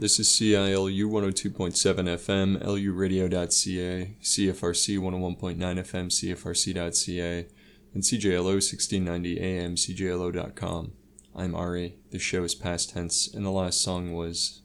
This is CILU 102.7 FM, luradio.ca, CFRC 101.9 FM, CFRC.ca, and CJLO 1690 AM, CJLO.com. I'm Ari. The show is past tense, and the last song was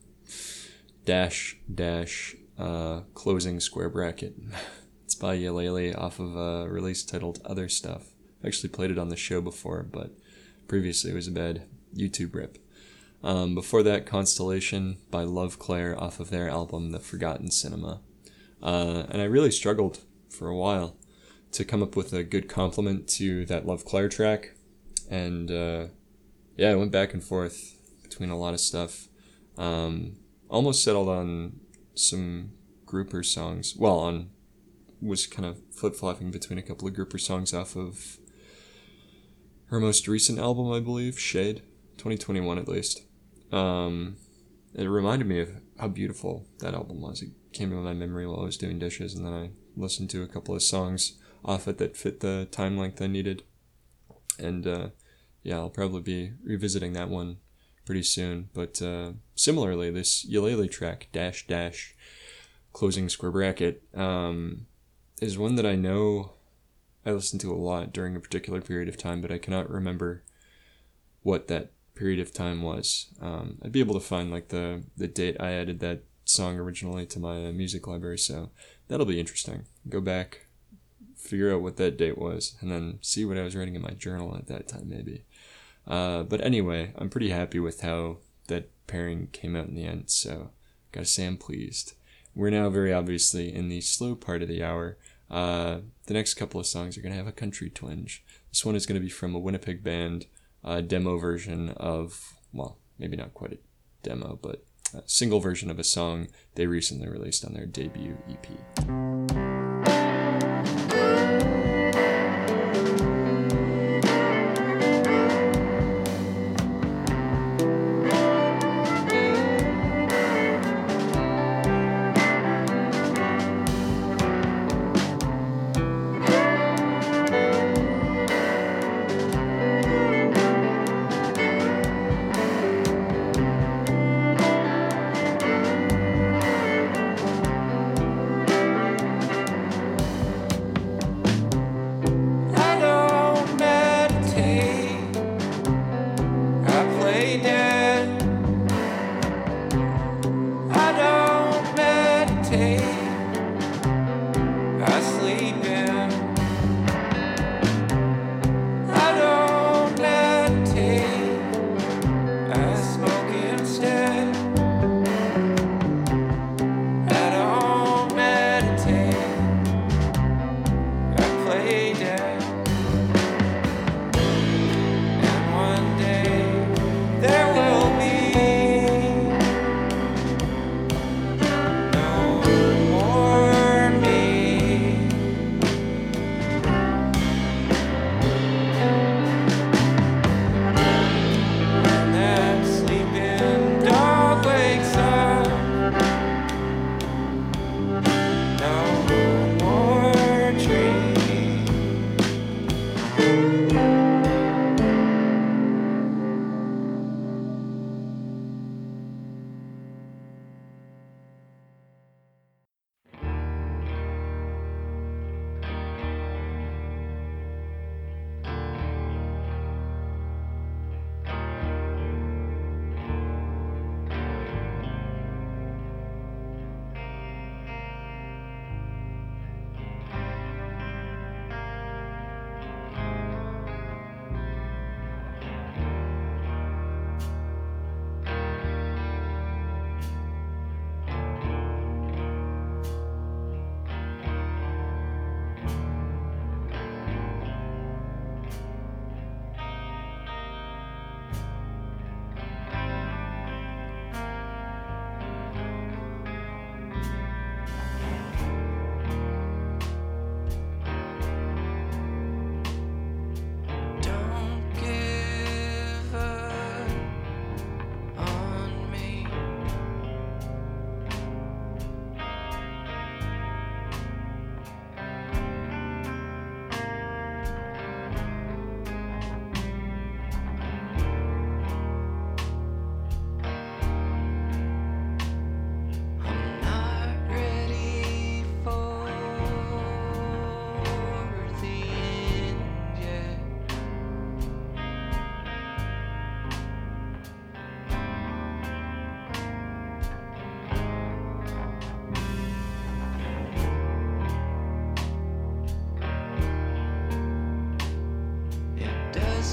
closing square bracket. It's by Yalele off of a release titled Other Stuff. I actually played it on the show before, but previously it was a bad YouTube rip. Before that, Constellation by Love Claire off of their album The Forgotten Cinema. And I really struggled for a while to come up with a good compliment to that Love Claire track. And I went back and forth between a lot of stuff. Almost settled on some grouper songs. Was kind of flip-flopping between a couple of grouper songs off of her most recent album, I believe, Shade, 2021 at least. It reminded me of how beautiful that album was. It came to my memory while I was doing dishes, and then I listened to a couple of songs off it that fit the time length I needed. And I'll probably be revisiting that one pretty soon. But similarly, this Yalele track, closing square bracket, is one that I know I listened to a lot during a particular period of time, but I cannot remember what that period of time was. I'd be able to find like the date I added that song originally to my music library, so that'll be interesting. Go back, figure out what that date was, and then see what I was writing in my journal at that time, maybe. But anyway, I'm pretty happy with how that pairing came out in the end, so gotta say I'm pleased. We're now very obviously in the slow part of the hour. The next couple of songs are going to have a country twinge. This one is going to be from a Winnipeg band, a demo version of, well, maybe not quite a demo, but a single version of a song they recently released on their debut EP.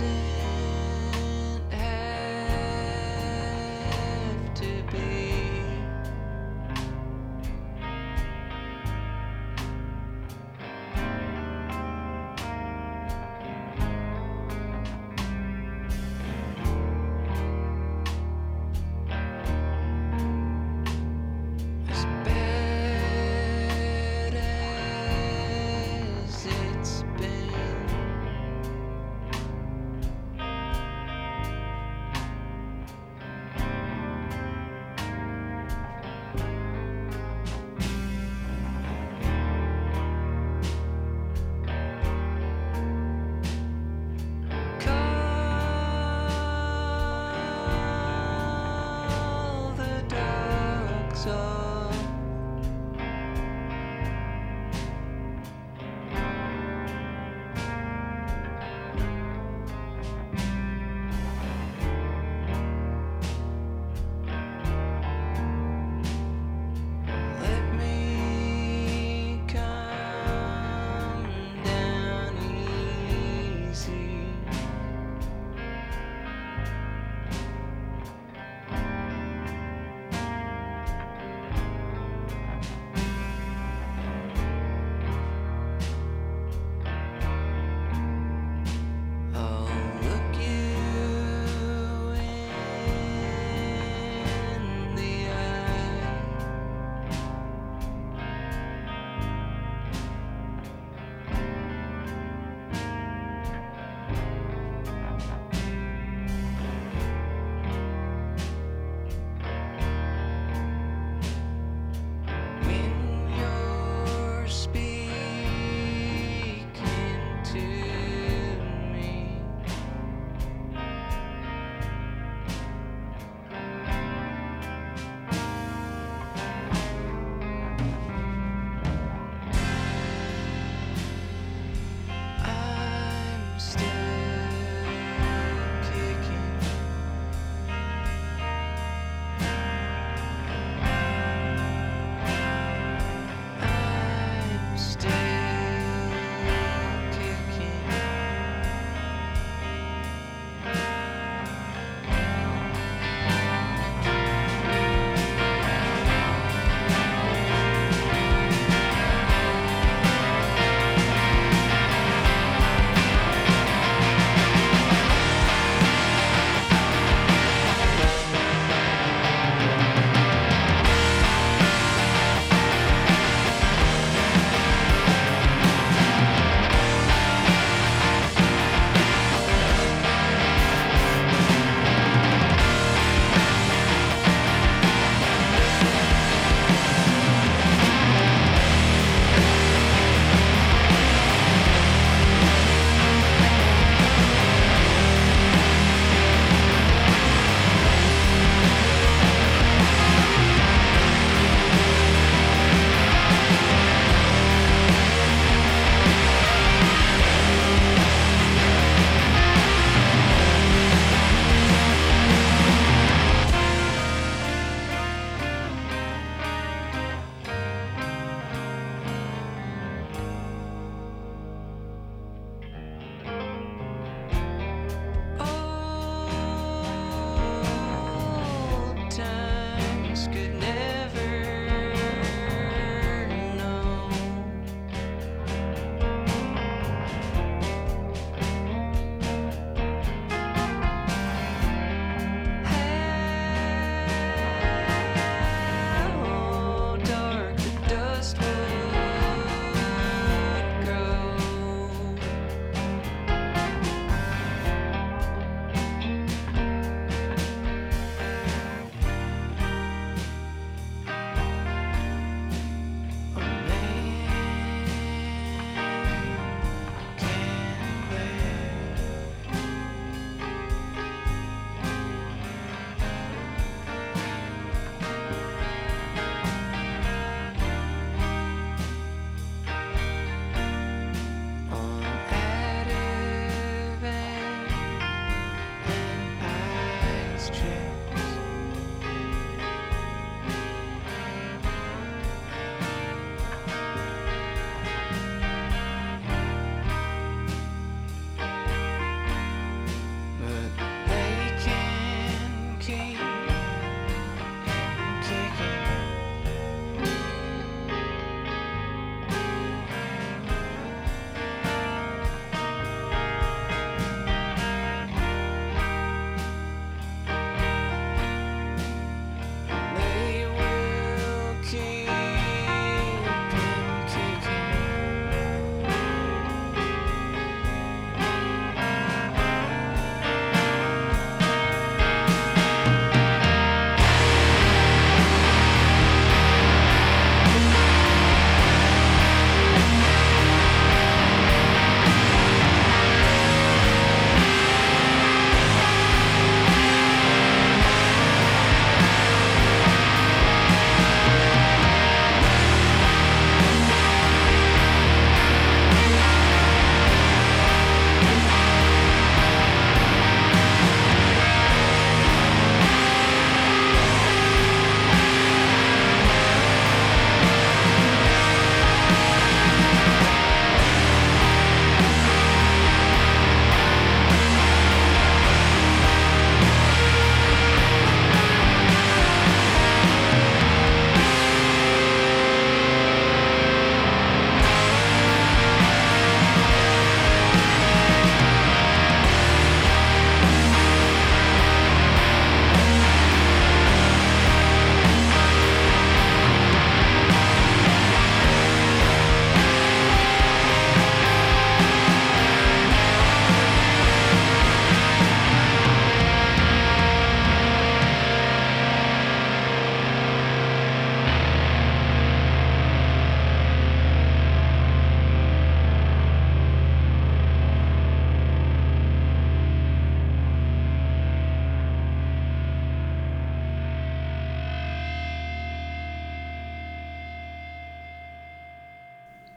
doesn't have to be. As bad as it's been. Call the dogs off. Let me come down easy.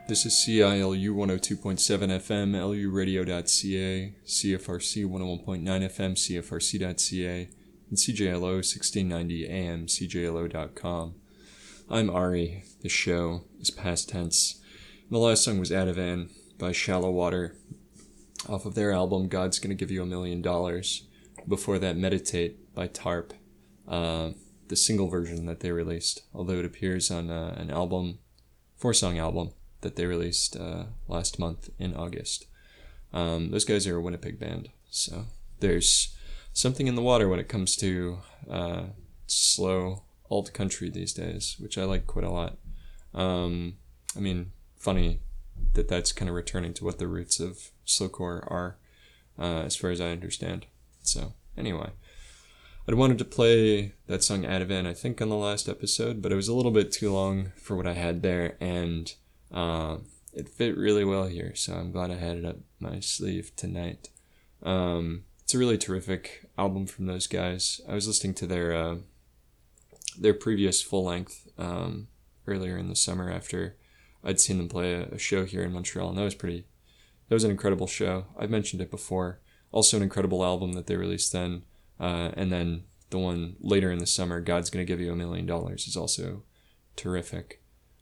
This is CILU 102.7 FM, luradio.ca, CFRC 101.9 FM, CFRC.ca, and CJLO 1690 AM, CJLO.com. I'm Ari. The show is past tense. And the last song was Ativan by Shallow Water, off of their album God's Gonna Give You $1 Million. Before that, Meditate by Tarp, the single version that they released, although it appears on an album, 4-song album, that they released last month in August. Those guys are a Winnipeg band, so there's something in the water when it comes to slow alt country these days, which I like quite a lot. I mean, funny that that's kind of returning to what the roots of slowcore are, as far as I understand. So anyway, I'd wanted to play that song Ativan, I think, on the last episode, but it was a little bit too long for what I had there, and it fit really well here, so I'm glad I had it up my sleeve tonight. It's a really terrific album from those guys. I was listening to their previous full-length earlier in the summer after I'd seen them play a show here in Montreal, and that was an incredible show. I've mentioned it before. Also an incredible album that they released then, and then the one later in the summer, God's Gonna Give You $1 Million, is also terrific.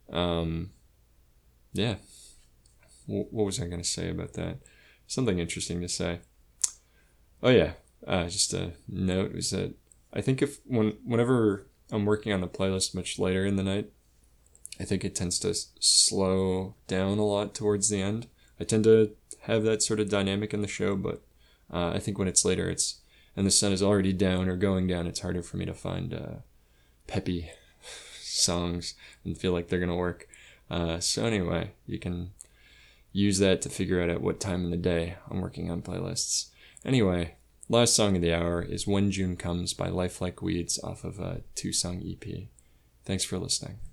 Yeah. What was I going to say about that? Something interesting to say. Oh yeah, just a note was that I think whenever I'm working on a playlist much later in the night, I think it tends to slow down a lot towards the end. I tend to have that sort of dynamic in the show, but I think when it's later, and the sun is already down or going down, it's harder for me to find peppy songs and feel like they're going to work. So anyway, you can use that to figure out at what time in the day I'm working on playlists. Anyway, last song of the hour is When June Comes by Life Like Weeds off of a 2-song EP. Thanks for listening.